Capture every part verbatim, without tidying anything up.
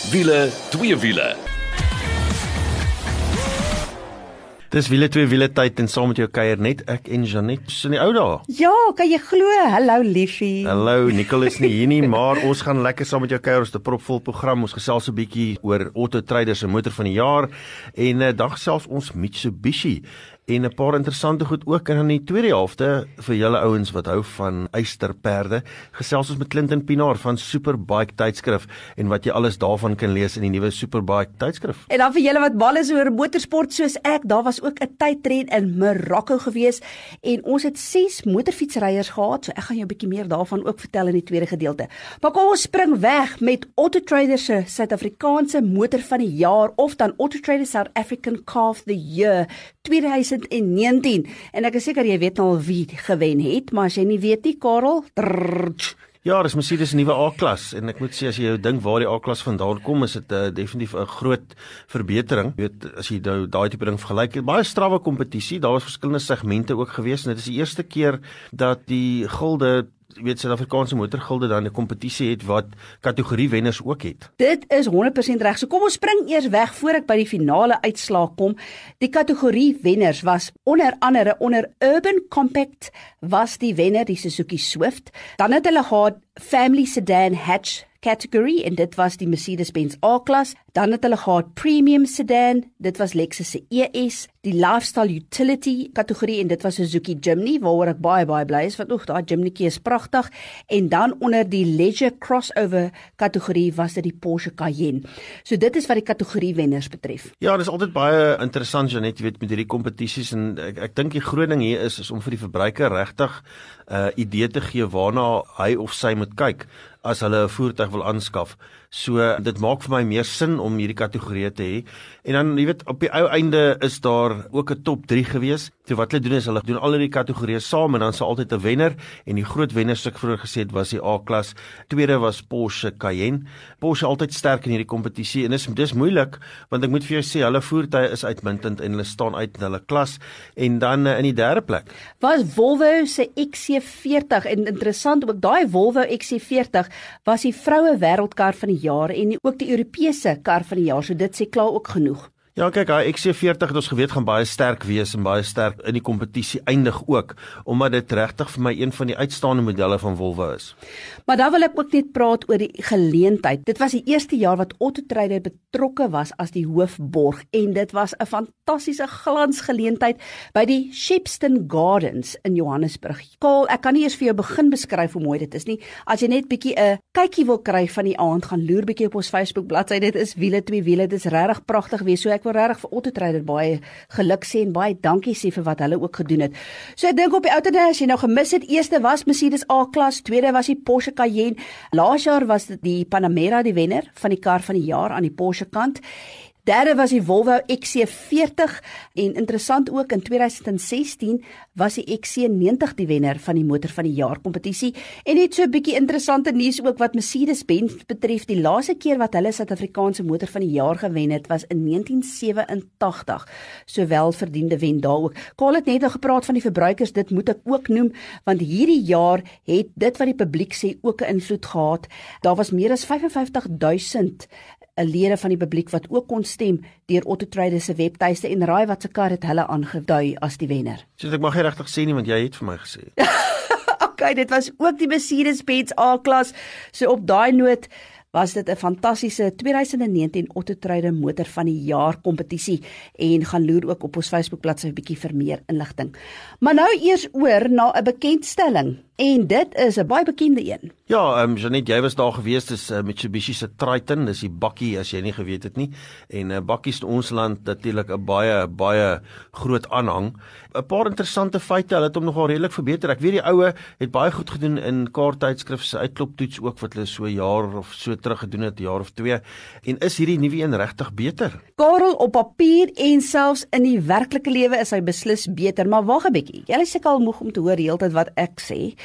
Wiele, twee wiele. Dis wiele twee wiele tyd en saam met jou kuier net ek en Janet in die ou dae. Ja, kan jy glo? Hallo liefie. Hallo, Nicole is nie hier nie, maar ons gaan lekker saam met jou kuier. Ons het 'n propvol program. Ons gesels 'n bietjie oor Auto Traders se motor van die jaar en uh, dan gesels ons Mitsubishi en 'n paar interessante goed ook. En in die tweede helfte vir julle ouens wat hou van eysterperde, gesels ons met Clinton Pinaar van Superbike tydskrif en wat jy alles daarvan kan lees in die nuwe Superbike tydskrif. En dan vir julle wat mal is oor motorsport soos ek, daar was ook 'n tydren in Marokko gewees en ons het ses motorfietsryers gehad, so ek gaan jou 'n bietjie meer daarvan ook vertel in die tweede gedeelte. Maar kom ons spring weg met Auto Traders se Suid-Afrikaanse motor van die jaar of dan Auto Traders South African Car of the Year tweeduisend negentien. En ek is seker jy weet nou al wie gewen het, maar as jy nie weet nie, Karel, trrrr, Ja, dis Mercedes nuwe A-klas en ek moet sê as jy jou dink waar die A-klas vandaan kom, is dit uh, definitief 'n groot verbetering. Jy weet, as jy nou daai tipe ding vergelyk, baie strawwe kompetisie, daar was verskillende segmente ook gewees en dit is die eerste keer dat die gilde jy weet Suid-Afrikaanse motorgilde dan 'n kompetisie het wat kategorie wenners ook het. Dit is honderd persent reg. So kom ons spring eers weg voor ek by die finale uitslaag kom. Die kategorie wenners was onder andere onder Urban Compact was die wenner die Suzuki Swift. Dan het hulle gehad Family Sedan Hatch category en dit was die Mercedes-Benz A-klas. Dan het hulle gehad Premium Sedan, dit was Lexus se E S, die Lifestyle Utility kategorie en dit was Suzuki Jimny, waaroor ek baie baie bly is, want oeg, daai Jimnykie is pragtig. En dan onder die Leisure Crossover kategorie was dit die Porsche Cayenne. So dit is wat die kategorie wenners betref. Ja, dit is altyd baie interessant, Janet, jy weet, met hierdie kompetisies en ek, ek dink die groot ding hier is, is om vir die verbruiker regtig 'n uh, idee te gee waarna hy of sy moet kyk as hulle 'n voertuig wil aanskaf. So dit maak vir my meer sin om hierdie kategorieë te hê. En dan jy weet op die ou einde is daar ook 'n top drie gewees. So wat hulle doen is hulle doen al die kategorieë saam en dan is altyd 'n wenner en die groot wenners wat ek vroeër gesê het was die A-klas. Tweede was Porsche Cayenne. Porsche altyd sterk in hierdie kompetisie en dis dis moeilik want ek moet vir jou sê hulle voertuie is uitmuntend en hulle staan uit in hulle klas. En dan uh, in die derde plek was Volvo se X C veertig en interessant ook daai Volvo X C veertig was die vroue wêreldkar van die jaar en ook die Europese kar van die jaar, so dit sê klaar ook genoeg. Ja, kyk, hy X C veertig het ons geweet gaan baie sterk wees en baie sterk in die kompetisie eindig ook, omdat dit regtig vir my een van die uitstaande modelle van Volvo is. Maar dan wil ek ook net praat oor die geleentheid. Dit was die eerste jaar wat Auto Trader betrokke was as die hoofborg en dit was 'n fantastiese glansgeleentheid by die Shepston Gardens in Johannesburg. Kaal, ek kan nie eers vir jou begin beskryf hoe mooi dit is nie. As jy net bietjie 'n kykie wil kry van die aand, gaan loer bietjie op ons Facebook bladsy. Dit is wiele twee wiele, dit is regtig pragtig wees. So ek wil regtig vir Auto Trader baie geluk sê en baie dankie sê vir wat hulle ook gedoen het. So ek dink op die ou tyd as jy nou gemis het, eerste was Mercedes A-klas, tweede was die Porsche Cayenne. Laas jaar was dit die Panamera die wenner van die kar van die jaar aan die Porsche kant. Derde was die Volvo X C veertig en interessant ook in tweeduisend sestien was die X C negentig die wenner van die motor van die jaar kompetisie en net so 'n bietjie interessante nuus ook wat Mercedes-Benz betref. Die laaste keer wat hulle Suid-Afrikaanse motor van die jaar gewen het was in negentien sewenentagtig. Sowel verdiende wen daar ook. Karl het net al gepraat van die verbruikers, dit moet ek ook noem want hierdie jaar het dit wat die publiek sê ook 'n invloed gehad. Daar was meer as vyf en vyftig duisend 'n lede van die publiek wat ook kon stem deur Auto Trader se webtuiste en raai wat se kar het hulle aangedui as die wenner. So ek mag nie regtig sê nie want jy het vir my gesê. Okay, dit was ook die Mercedes-Benz A-klas. So op daai noot was dit 'n fantastiese tweeduisend negentien Auto Trader motor van die jaar kompetisie en gaan loer ook op ons Facebook bladsy 'n bietjie vir meer inligting. Maar nou eers oor na 'n bekendstelling. En dit is 'n baie bekende een. Ja, um, Janet, jy was daar gewees, dis uh, Mitsubishi se Triton, dis die bakkie as jy nie geweet het nie. En uh, bakkies in ons land natuurlik 'n baie baie groot aanhang. 'n Paar interessante feite, hulle het hom nogal redelik verbeter. Ek weet die oue het baie goed gedoen in kaarttydskrif se uitkloptoets ook wat hulle so 'n jaar of so terug gedoen het, 'n jaar of twee. En is hierdie nuwe een regtig beter? Karel, op papier en selfs in die werklike lewe is hy beslis beter, maar wag 'n bietjie. Jy is seker al moeg om te hoor heeltyd wat ek sê.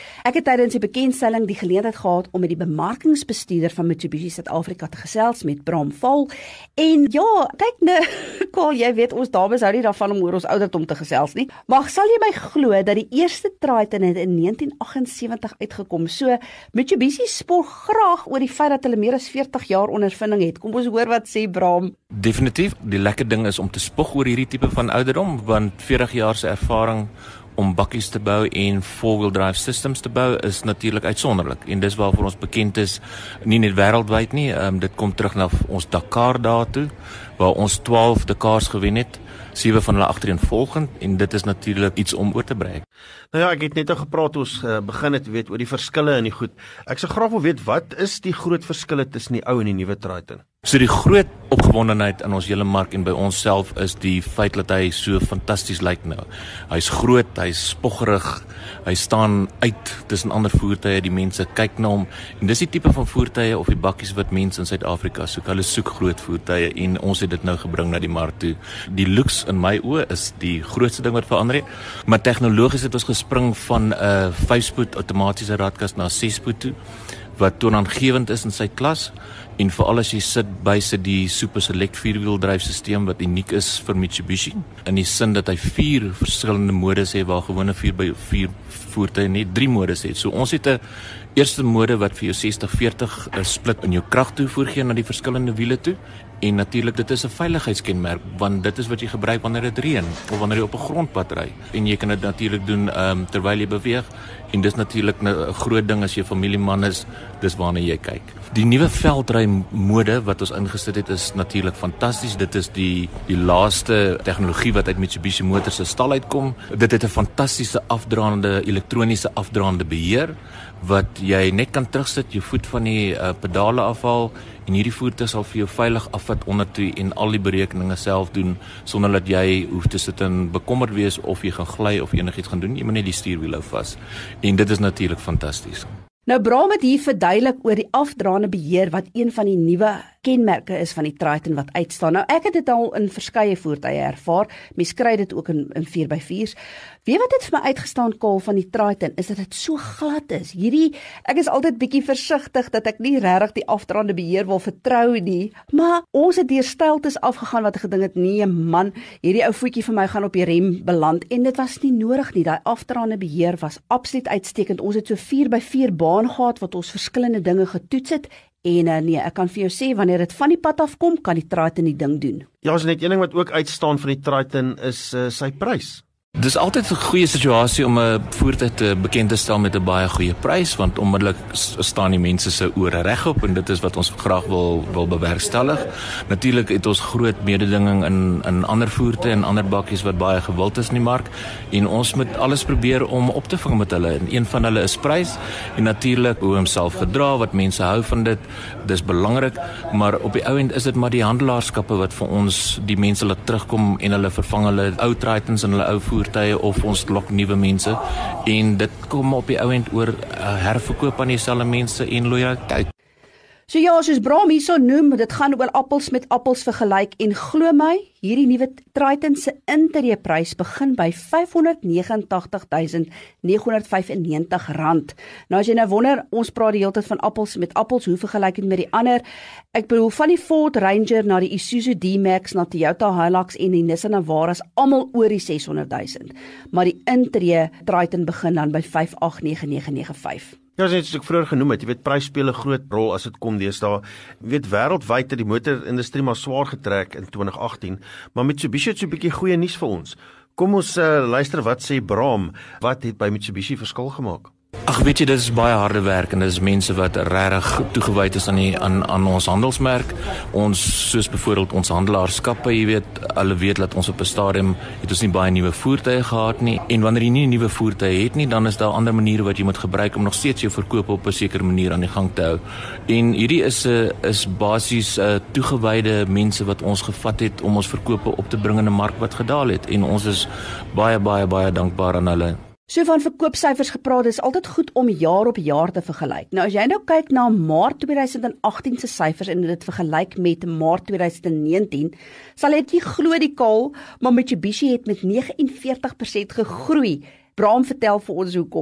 Ek het tydens die bekendstelling die geleentheid gehad om met die bemarkingsbestuurder van Mitsubishi Suid-Afrika te gesels met Bram Val. En ja, kyk nou, Karl, jy weet ons dames hou nie daarvan om oor ons ouderdom te gesels nie. Maar sal jy my glo dat die eerste Triton het in negentien agtensewentig uitgekom. So Mitsubishi spog graag oor die feit dat hulle meer as veertig jaar ondervinding het. Kom ons hoor wat sê Bram. Definitief, die lekker ding is om te spog oor hierdie tipe van ouderdom, want veertig jaar se ervaring om bakkies te bou en four-wheel drive systems te bou is natuurlik uitsonderlik. En dis waarvoor ons bekend is, nie net wêreldwyd nie, um, dit kom terug na ons Dakar daartoe, waar ons twaalf Dakars gewen het, sewe van hulle agtereenvolgend, en dit is natuurlik iets om oor te brei. Nou ja, ek het net al gepraat, ons uh, begin het weet oor die verskille in die goed. Ek sou graag wil weet, wat is die groot verskille tussen die ou en die nuwe Triton? So die groot opgewondenheid in ons hele mark en by ons self is die feit dat hy so fantasties lyk nou. Hy's groot, hy's spoggerig, hy staan uit tussen ander voertuie, die mense kyk na hom, en dis die tipe van voertuie of die bakkies wat mense in Suid-Afrika soek. Hulle soek groot voertuie en ons het dit nou gebring na die mark toe. Die looks in my oë is die grootste ding wat verander het, maar tegnologies het ons gespring van 'n uh, vyf-spoed outomatiese radkas na ses-spoed toe, wat toonaangewend is in sy klas, en veral as jy sit by sit die Super Select vier-wiel dryfstelsel wat uniek is vir Mitsubishi, in die sin dat hy vier verskillende modes het, waar gewone vier by vier voertuie net drie modes het. So ons het 'n eerste mode wat vir jou sestig veertig split in jou krag toe voorgee na die verskillende wiele toe, en natuurlik dit is 'n veiligheidskenmerk, want dit is wat jy gebruik wanneer dit reën, of wanneer jy op 'n grondpad ry, en jy kan dit natuurlik doen um, terwyl jy beweeg, en dis natuurlik 'n groot ding as jy familieman is, dis waarna jy kyk. Die nuwe veldry mode wat ons ingesit het is natuurlik fantasties. Dit is die die laaste tegnologie wat uit Mitsubishi Motors se stal uitkom. Dit het 'n fantastiese afdraande elektroniese afdraande beheer wat jy net kan terugsit, jou voet van die uh, pedale afhaal, en hierdie voertuig sal vir jou veilig afvat ondertoe en al die berekeninge self doen sonder dat jy hoef te sit en bekommerd wees of jy gaan gly of enigiets gaan doen. Jy moet net die stuurwiel hou vas. En dit is natuurlik fantasties. Nou Bram het hier verduidelik oor die afdraande beheer wat een van die nuwe kenmerke is van die Triton wat uitstaan. Nou ek het dit al in verskeie voertuie ervaar. Mens kry dit ook in in vier by viers. Weet wat het vir my uitgestaan, Karl, van die Triton is dat dit so glad is. Hierdie ek is altyd bietjie versigtig dat ek nie regtig die afdraande beheer wil vertrou nie, maar ons het deur steltes afgegaan wat ek gedink het, nee man, hierdie ou voetjie vir my gaan op die rem beland, en dit was nie nodig nie. Daai afdraande beheer was absoluut uitstekend. Ons het so vier by vier baan gehad wat ons verskillende dinge getoets het. En uh, nee, ek kan vir jou sê, wanneer dit van die pad afkom, kan die Triton die ding doen. Ja, is net een ding wat ook uitstaan van die Triton is uh, sy prys. Dis altyd 'n goeie situasie om 'n voertuig te bekend te stel met 'n baie goeie prys, want onmiddellik staan die mense se ore regop, en dit is wat ons graag wil wil bewerkstellig. Natuurlik het ons groot mededinging in in ander voertuie en ander bakkies wat baie gewild is in die mark, en ons moet alles probeer om op te vang met hulle. En een van hulle is prys, en natuurlik hoe homself gedra, wat mense hou van dit. Dis belangrik, maar op die ou end is dit maar die handelaarskappe wat vir ons die mense laat terugkom en hulle vervang hulle ou Tritons en hulle ou voertuie, of ons lok nuwe mense, en dit kom op die ou end oor uh, herverkoop aan dieselfde mense en loyaliteit. So ja, soos Bram hierso noem, dit gaan oor appels met appels vergelyk, en glo my, hierdie nuwe Triton se intreeprys begin by vyfhonderd nege en tagtig duisend nege honderd vyf en negentig rand. Nou as jy nou wonder, ons praat die hele tyd van appels met appels, hoe vergelyk dit met die ander? Ek bedoel van die Ford Ranger na die Isuzu D-Max, na Toyota Hilux en die Nissan Navara is almal oor die seshonderd duisend. Maar die intree Triton begin dan by vyf agt nege nege nege vyf. Ja, soos ek vroeër genoem het, jy weet, prys speel 'n groot rol as dit kom deesdae. Jy weet, wêreldwyd het die motorindustrie maar swaar getrek in twintig agttien, maar Mitsubishi het so 'n bietjie goeie nuus vir ons. Kom ons uh, luister wat sê Bram, wat het by Mitsubishi verskil gemaak? Ag, weet jy, dit is baie harde werk, en dit is mense wat regtig toegewyd is aan die aan aan ons handelsmerk. Ons, soos byvoorbeeld ons handelaarskappe, jy weet, hulle weet dat ons op 'n stadium het ons nie baie nuwe voertuie gehad nie, en wanneer jy nie nuwe voertuie het nie, dan is daar ander maniere wat jy moet gebruik om nog steeds jou verkoop op 'n sekere manier aan die gang te hou. En hierdie is 'n uh, is basies uh, toegewyde mense wat ons gevat het om ons verkope op te bring in 'n mark wat gedaal het, en ons is baie baie baie dankbaar aan hulle. So van verkoopsyfers gepraat, is altyd goed om jaar op jaar te vergelyk. Nou as jy nou kyk na Maart twintig agttien se syfers en dit vergelyk met Maart twintig negentien, sal jy nie glo die Karl, maar Mitsubishi het met vyf nege veertig persent gegroei. Bram, vertel vir ons hoekom.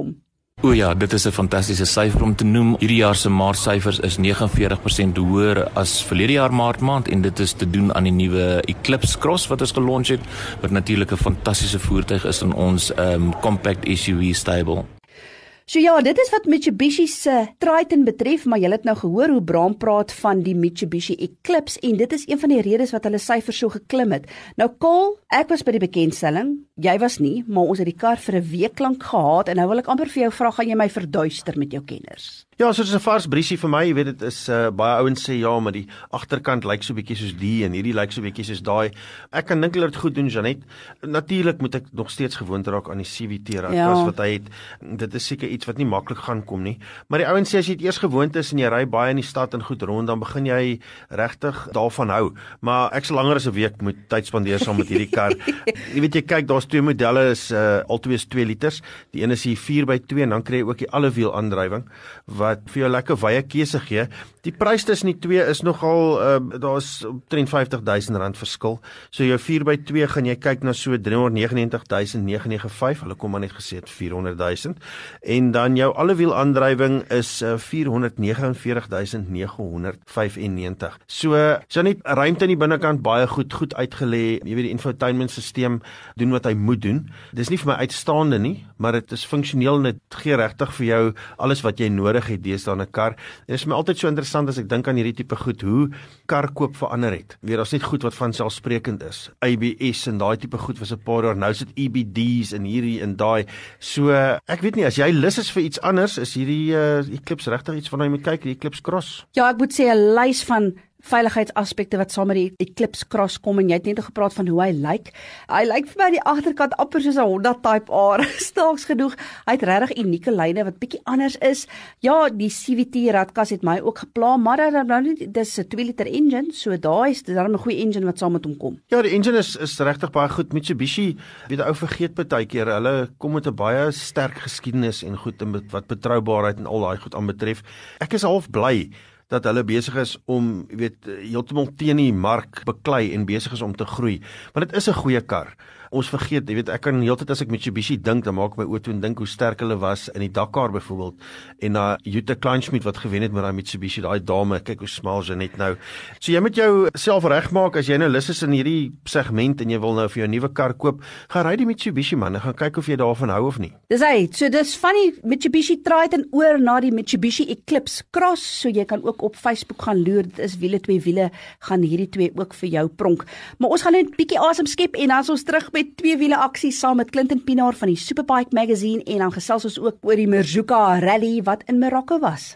O ja, dit is 'n fantastiese syfer om te noem. Hierdie jaar se Maart syfers is negenenveertig persent hoër as verlede jaar Maart maand en dit is te doen aan die nuwe Eclipse Cross wat ons gelunch het, wat natuurlik 'n fantastiese voertuig is in ons um, compact S U V stable. So ja, dit is wat Mitsubishi se Triton betref, maar jy het nou gehoor hoe Bram praat van die Mitsubishi Eclipse en dit is een van die redes wat hulle syfers so geklim het. Nou Cole, ek was by die bekendstelling, jy was nie, maar ons het die kar vir 'n week lank gehad en nou wil ek amper vir jou vra, gaan jy my verduister met jou kenners? Ja, so dit is 'n vars briesie vir my, jy weet dit is uh, baie ouens sê ja, maar die agterkant lyk so bietjie soos die en hierdie lyk so bietjie soos daai. Ek kan dink hulle het goed doen, Janet. Natuurlik moet ek nog steeds gewoond raak aan die C V T ratkas ja. wat hy het. Dit is seker iets wat nie maklik gaan kom nie. Maar die ouens sê as jy dit eers gewoond is en jy ry baie in die stad en goed rond, dan begin jy regtig daarvan hou. Maar ek sal langer as 'n week moet tyd spandeer saam met hierdie kar. Jy weet jy kyk, daar's twee modelle is uh, albei is twee liters. Die een is die vier by twee en dan kry jy ook die allewiel aandrywing wat vir jou lekker wye keuse gee. Die prys tussen die twee is nogal uh, daar's omtrent vyftig duisend rand verskil. So jou vier by twee gaan jy kyk na so driehonderdnegenennegentig duisend nege nege vyf. Hulle kom maar net gesê het vierhonderd duisend. En dan jou allewiel aandrywing is uh, vierhonderdnegenenveertig duisend nege honderd vyfennegentig. So so net ruimte in die binnekant baie goed goed uitgelê. Jy weet die infotainmentstelsel doen wat hy moet doen. Dis nie vir my uitstaande nie, maar dit is funksioneel en dit gee regtig vir jou alles wat jy nodig het deesdae in 'n kar. Dit is my altyd so interessant as ek dink aan hierdie tipe goed, hoe kar koop verander het. Weer daar's net goed wat van selfsprekend is. A B S en daai tipe goed was 'n paar jaar, nou is dit E B Ds en hierdie en daai. So ek weet nie, as jy lus is vir iets anders, is hierdie uh, Eclipse regtig iets waarna jy moet kyk, die Eclipse Cross. Ja, ek moet sê 'n lys van veiligheidsaspekte wat saam met die Eclipse Cross kom en jy het net gepraat van hoe hy lyk. Hy lyk vir my die agterkant amper soos 'n Honda Type R. Staaks genoeg. Hy het regtig unieke lyne wat bietjie anders is. Ja, die C V T ratkas het my ook gepla, maar dan nou nie, dis 'n twee liter engine, so daai is daarom 'n goeie engine wat saam met hom kom. Ja, die engine is is regtig baie goed. Mitsubishi, weet jy, ou vergeet baie keer, hulle kom met 'n baie sterk geskiedenis en goed en wat betroubaarheid en al daai goed aanbetref. Ek is half bly dat hulle besig is om, jy weet, heeltemal teen die mark beklei en besig is om te groei. Maar dit is 'n goeie kar. Ons vergeet, jy weet, ek kan heeltyd as ek Mitsubishi dink, dan maak my oë toe en dink hoe sterk hulle was in die Dakar byvoorbeeld en na uh, Jutta Kleinschmidt wat gewen het met daai Mitsubishi, daai dame, kyk hoe smaal sy net nou. So jy moet jou self regmaak as jy nou lus is in hierdie segment en jy wil nou vir jou 'n nuwe kar koop, gaan ry die Mitsubishi man, en gaan kyk of jy daarvan hou of nie. Dis hy, so dis van die Mitsubishi Triton oor na die Mitsubishi Eclipse Cross, so jy kan ook op Facebook gaan loer, dit is wiele twee wiele, gaan hierdie twee ook vir jou pronk. Maar ons gaan net 'n bietjie asem skep en dan is ons terug met twee wiele aksie saam met Clinton Pinaar van die Superbike Magazine en dan gesels ons ook oor die Merzuka Rally wat in Marokko was.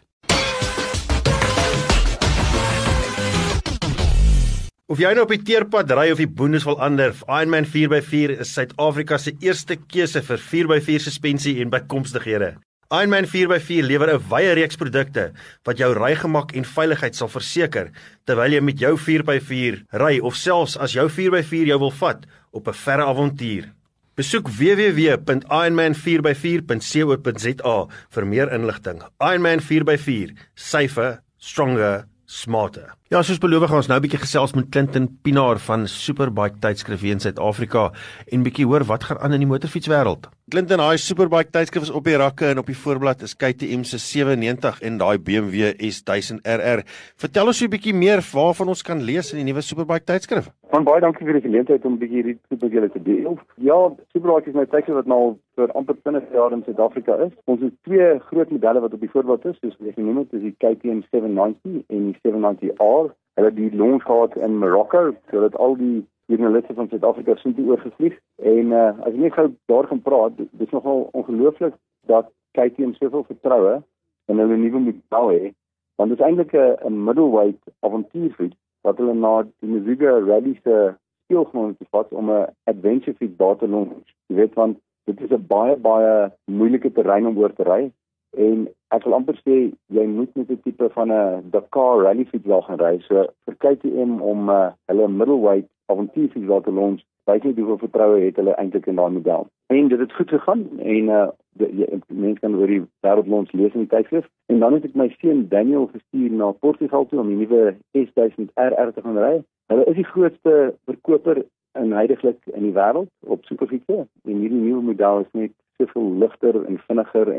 Of jy nou op die teerpad ry of die boondes wil ander, Ironman vier by vier is Suid-Afrika se eerste keuse vir vier by vier suspensie en bykomstighede. Ironman vier by vier lewer 'n wye reeks produkte wat jou rygemak en veiligheid sal verseker terwyl jy met jou vier by vier ry of selfs as jou vier by vier jou wil vat op 'n verre avontuur. Besoek w w w punt ironman vier by vier punt co punt za vir meer inligting. Ironman vier by vier, safer, stronger, smarter. Ja, soos beloof gaan ons nou 'n bietjie gesels met Clinton Pinaar van Superbike tydskrif in Suid-Afrika en bietjie hoor wat gaan aan in die motorfietswêreld. Clinton, daai Superbike tydskrif is op die rakke en op die voorblad is K T M se sewe negentig en daai B M W S duisend R R. Vertel ons 'n bietjie meer waarvan ons kan lees in die nuwe Superbike tydskrif. Van baie dankie vir die geleentheid om 'n bietjie hierdie met julle te deel. Ja, Superbike is nou tydskrif wat nou vir amper twintig jaar in Suid-Afrika is. Ons het twee groot modelle wat op die voorblad is, soos ek genoem het, dis die K T M sewe negentig en die sewe negentig R. Hulle het die launch gehad in Marokko, sodat al die joernaliste van Suid-Afrika sien toe oorgevlieg. En uh, as ek net gou daar gaan praat, dis nogal ongelooflik dat K T M soveel vertroue in hulle nuwe model het, want dit is eintlik 'n middleweight avontuurfiets wat hulle na die Merzuka Rally se speelgrond te vat om 'n adventure fiets daar te launch. Jy weet, want dit is 'n baie baie moeilike terrein om oor te ry. En ek wil amper sê, jy moet met 'n tipe van 'n Dakar Rally fiets wel gaan ry. So vir K T M om uh, hulle middleweight avontuurfiets daar te launch, weet jy hoeveel vertroue het hulle eintlik in daai model. En dit het goed gegaan en uh, mense kan oor die wêreldlaunch lees in die tydskrif. En dan het ek my seun Daniel gestuur na Portugal toe om die nuwe S duisend R R te gaan ry. Hulle is die grootste verkoper in heidaglik in die wêreld op superfietsse. En hierdie nuwe model is net soveel ligter en vinniger en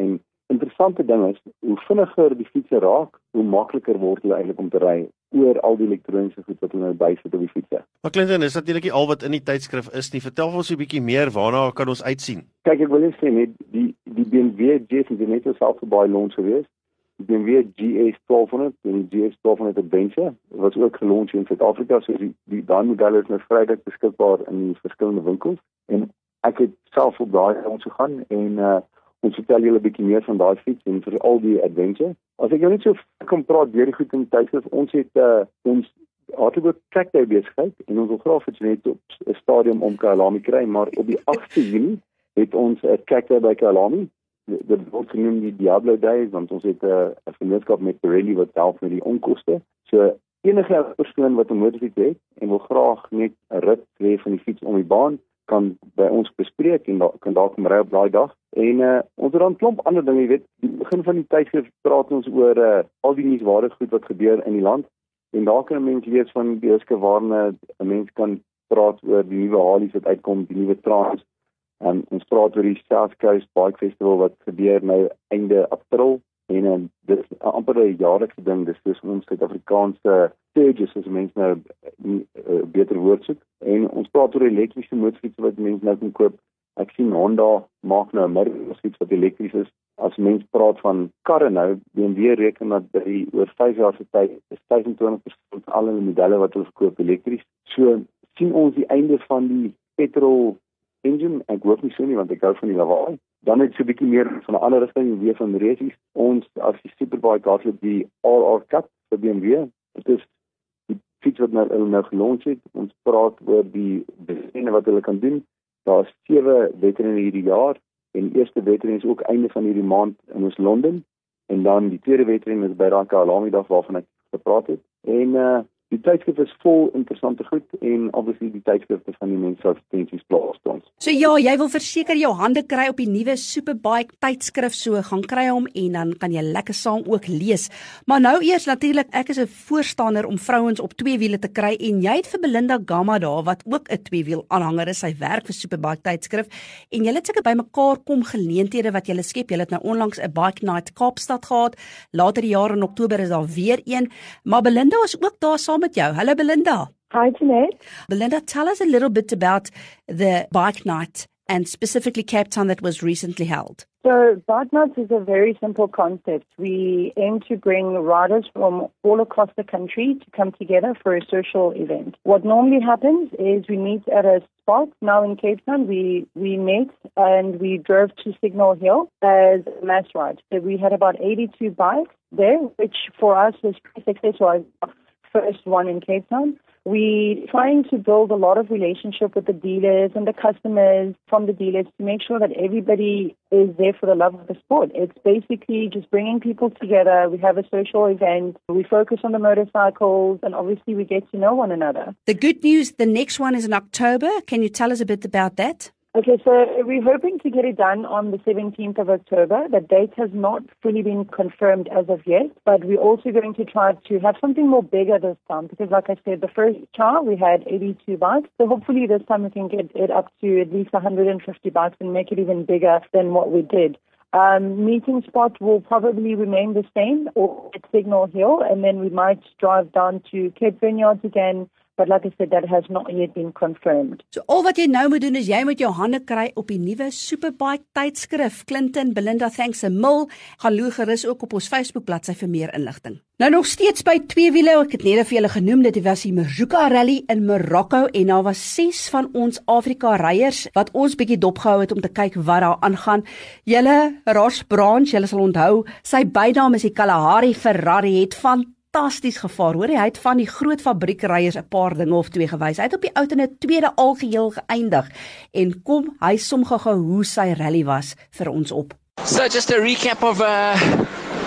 interessante ding is, hoe vinniger die fietser raak, hoe makliker word hulle eintlik om te ry oor al die elektroniese goed wat hulle nou bysit op die fietsse. Maar Clinton, is natuurlik nie al wat in die tydskrif is nie. Vertel ons 'n bietjie meer, waarna kan ons uitsien? Kyk, ek wil net sê net die die B M W G S het net self by launch gewees. Die B M W G S twaalf honderd en die G S twaalf honderd Adventure was ook gelunch in Suid-Afrika, so die die daai modelle is nou vrydag beskikbaar in die verskillende winkels en ek het self op daai ons gegaan en uh, ons vertel julle 'n bietjie meer van daai fiets en vir al die Adventure. As ek jou net so kom praat deur die goed in die tydskrif, ons het uh, ons hardloop track day besigheid en ons wil graag vir net op 'n stadium om Kyalami kry, maar op die agste Junie het ons 'n track day by Kyalami. Dit word genoem die Diablo Days, want ons het 'n uh, 'n vennootskap met Pirelli wat help met die onkoste. So enige persoon wat 'n motorfiets het en wil graag net 'n rit hê van die fiets om die baan, kan by ons bespreek en da, kan daar kom ry op daai dag. En uh, ons het dan 'n klomp ander dinge, jy weet, die begin van die tydskrif praat ons oor uh, al die nuuswaardige goed wat gebeur in die land. En daar kan 'n mens lees van beurske waarna 'n mens kan praat oor die nuwe Harleys wat uitkom, die nuwe Trans. Um, ons praat oor die South Coast Bike Festival wat gebeur nou einde April. En um, dit is amper 'n jaarlikse ding, dis dus ons Suid-Afrikaanse stages, as mense nou 'n uh, beter woord soek. En ons praat oor elektriese motorfietsse wat mense nou kan koop. Ek sien Honda maak nou 'n motorfiets wat elektries is. As mens praat van karre nou, B M W reken dat by oor vyf jaar se tyd is vyf en twintig persent van al hulle modelle wat hulle verkoop elektries. So sien ons die einde van die petrol engine. Ek hoop nie so nie, want ek hou van die lawaai. Dan het so 'n bietjie meer van 'n ander rigting weer van resies. Ons as die Superbike hardloop die R R Cup vir B M W. Dit is die fiets wat nou hulle nou gelunch het. Ons praat oor die bedrywe wat hulle kan doen. Daar is sewe wedrenne hierdie jaar en die eerste wedren is ook einde van hierdie maand in ons Londen en dan die tweede wedren is by daai Kyalami dag waarvan ek gepraat het. En uh die tydskrif is vol interessante goed en obviously die tydskrifte van die mense wat tensies plaas ons. So ja, jy wil verseker jou hande kry op die nuwe Superbike tydskrif, so gaan kry hom en dan kan jy lekker saam ook lees. Maar nou eers natuurlik, ek is 'n voorstander om vrouens op twee wiele te kry en jy het vir Belinda Gamma daar wat ook 'n tweewiel aanhanger is, sy werk vir Superbike tydskrif en julle het seker bymekaar kom geleenthede wat julle skep. Julle het nou onlangs 'n Bike Night Kaapstad gehad. Later die jaar in Oktober is daar weer een, maar Belinda is ook daar saam met jou. Hallo Belinda. Hi Jeanette. Belinda, tell us a little bit about the Bike Night and specifically Cape Town that was recently held. So Bike Nights is a very simple concept. We aim to bring riders from all across the country to come together for a social event. What normally happens is we meet at a spot. Now in Cape Town, we, we met and we drove to Signal Hill as a mass ride. So we had about eighty-two bikes there, which for us was pretty successful. First one in Cape Town. We're trying to build a lot of relationship with the dealers and the customers from the dealers to make sure that everybody is there for the love of the sport. It's basically just bringing people together. We have a social event. We focus on the motorcycles and obviously we get to know one another. The good news, the next one is in October. Can you tell us a bit about that? Okay, so we're hoping to get it done on the seventeenth of October. The date has not fully been confirmed as of yet, but we're also going to try to have something more bigger this time because, like I said, the first trial we had eighty-two bikes. So hopefully this time we can get it up to at least one hundred fifty bikes and make it even bigger than what we did. Um, meeting spot will probably remain the same or at Signal Hill, and then we might drive down to Cape Vineyards again. But like I said, that has not yet been confirmed. So al wat jy nou moet doen is jy moet jou hande kry op die nuwe Superbike tydskrif. Clinton, Belinda, thanks a mil. Gaan loer gerus ook op ons Facebook bladsy vir meer inligting. Nou nog steeds by twee wiele, ek het net vir julle genoem, dit was die Mazuka Rally in Marokko en daar was ses van ons Afrika ryers wat ons bietjie dopgehou het om te kyk wat daar aangaan. Julle Ross Branch, julle sal onthou, sy bynaam is die Kalahari Ferrari, het van fantasties gevaar, hoor, hy het van die groot fabriekryers 'n paar dinge of twee gewys. Hy het op die oud in 'n tweede algeheel geëindig. En kom, hy som gou-gou hoe sy rally was vir ons op. So just a recap of uh,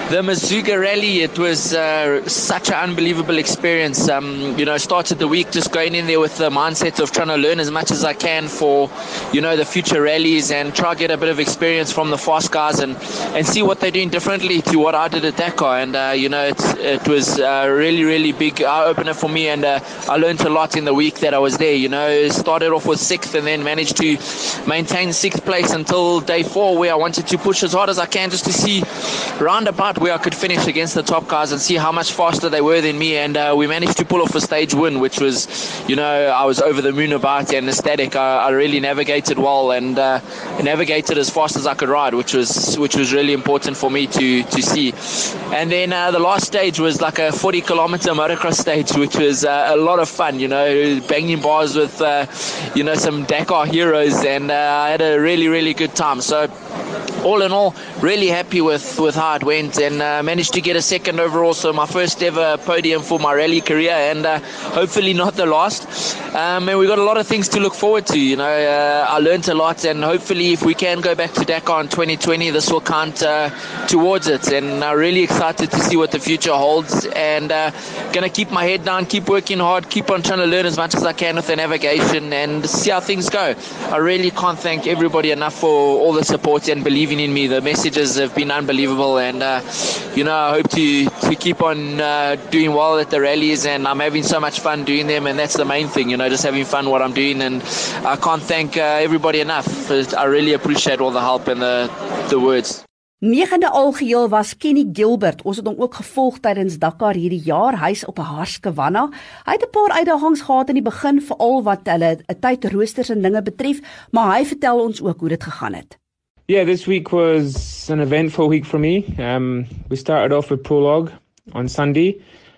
the Mazuga Rally, it was uh, such an unbelievable experience. Um, you know, I started the week just going in there with the mindset of trying to learn as much as I can for, you know, the future rallies and try to get a bit of experience from the fast guys and, and see what they're doing differently to what I did at Dakar. And, uh, you know, it, it was a really, really big eye-opener for me, and uh, I learned a lot in the week that I was there. You know, started off with sixth and then managed to maintain sixth place until day four, where I wanted to push as hard as I can just to see round about where I could finish against the top guys and see how much faster they were than me. And uh, we managed to pull off a stage win, which was, you know, I was over the moon about and ecstatic. I, I really navigated well and uh, navigated as fast as I could ride, which was which was really important for me to to see. And then uh, the last stage was like a forty kilometer motocross stage, which was uh, a lot of fun, you know, banging bars with, uh, you know, some Dakar heroes, and uh, I had a really, really good time. So all in all, really happy with, with how it went, and uh, managed to get a second overall, so my first ever podium for my rally career, and uh, hopefully not the last. Um, and we've got a lot of things to look forward to. You know, uh, I learned a lot, and hopefully if we can go back to Dakar in twenty twenty, this will count uh, towards it. And I'm really excited to see what the future holds, and uh, going to keep my head down, keep working hard, keep on trying to learn as much as I can with the navigation, and see how things go. I really can't thank everybody enough for all the support and believing in me. The messages have been unbelievable, and uh, you know, I hope to, to keep on uh, doing well at the rallies, and I'm having so much fun doing them, and that's the main thing, you know, just having fun what I'm doing. And I can't thank uh, everybody enough. I really appreciate all the help and the, the words. Negende algeheel was Kenny Gilbert. Ons het hom ook gevolg tydens Dakar hierdie jaar. Hy's op 'n Harskavanna. Hy het 'n paar uitdagings gehad in die begin, veral wat hulle 'n tydroosters en dinge betref, maar hy vertel ons ook hoe dit gegaan het. Yeah, this week was an eventful week for me. Um, we started off with prologue on Sunday.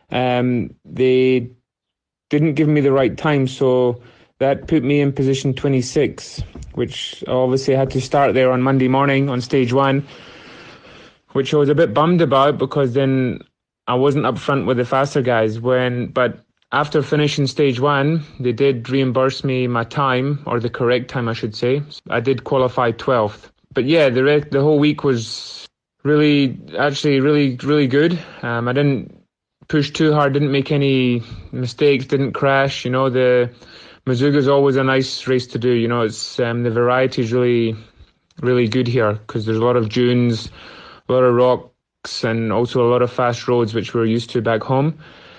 Um, they didn't give me the right time, so that put me in position twenty-six, which obviously I had to start there on Monday morning on stage one, which I was a bit bummed about because then I wasn't up front with the faster guys. When, but after finishing stage one, they did reimburse me my time, or the correct time, I should say. I did qualify twelfth. But yeah, the rest, the whole week was really, actually really, really good. Um, I didn't push too hard, didn't make any mistakes, didn't crash. You know, the Mazuga is always a nice race to do. You know, it's um, the variety is really, really good here because there's a lot of dunes, a lot of rocks, and also a lot of fast roads, which we're used to back home.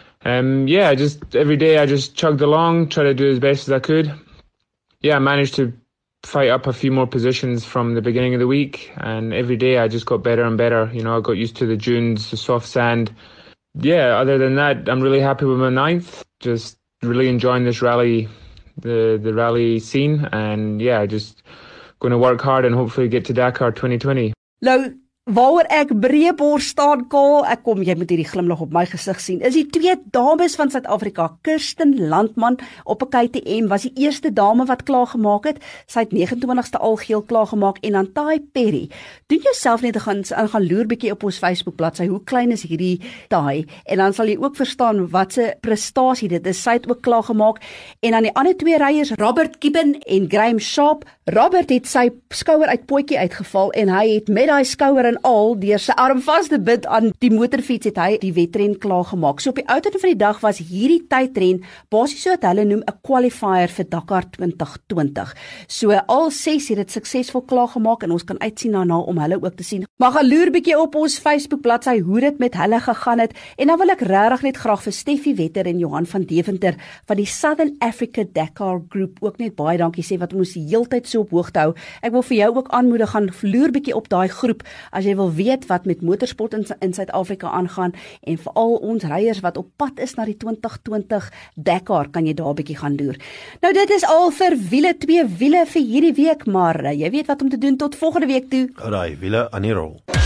Um, yeah, just every day I just chugged along, tried to do as best as I could. Yeah, I managed to fight up a few more positions from the beginning of the week, and every day I just got better and better. You know, I got used to the dunes, the soft sand. Yeah, other than that, I'm really happy with my ninth. Just really enjoying this rally, the the rally scene, and yeah, just going to work hard and hopefully get to Dakar twenty twenty. Lou, waaroor ek breëbors staan, Kaal, ek kom, jy moet hierdie glimlag op my gesig sien, is die twee dames van Suid-Afrika. Kirsten Landman op 'n K T M was die eerste dame wat klaargemaak het. Sy het negenentwintigste algeheel klaargemaak, en dan Ty Perry. Doen jouself net gaan gaan loer bietjie op ons Facebook bladsy, hoe klein is hierdie Ty, en dan sal jy ook verstaan wat se prestasie dit is. Sy het ook klaargemaak, en dan die ander twee ryers, Robert Gibbon en Graham Sharp. Robert het sy skouer uit potjie uitgeval, en hy het met daai skouer en al deur sy arm vas te bid aan die motorfiets het hy die wedren klaargemaak. So op die ouderdom van die dag was hierdie tydren basies so wat hulle noem 'n qualifier vir Dakar twenty twenty. So al ses het dit suksesvol klaargemaak, en ons kan uitsien daarna om hulle ook te sien. Maar gaan loer bietjie op ons Facebook bladsy hoe dit met hulle gegaan het, en dan wil ek regtig net graag vir Steffie Wetter en Johan van Deventer van die Southern Africa Dakar Group ook net baie dankie sê, wat ons die heeltyd so op hoogte hou. Ek wil vir jou ook aanmoedig, gaan loer bietjie op daai groep as jy wil weet wat met motorsport in, in Suid-Afrika aangaan, en veral ons ryers wat op pad is na die twenty twenty Dakar, kan jy daar 'n bietjie gaan loer. Nou dit is al vir wiele twee wiele vir hierdie week, maar jy weet wat om te doen tot volgende week toe. Alraai, wiele aan die rol.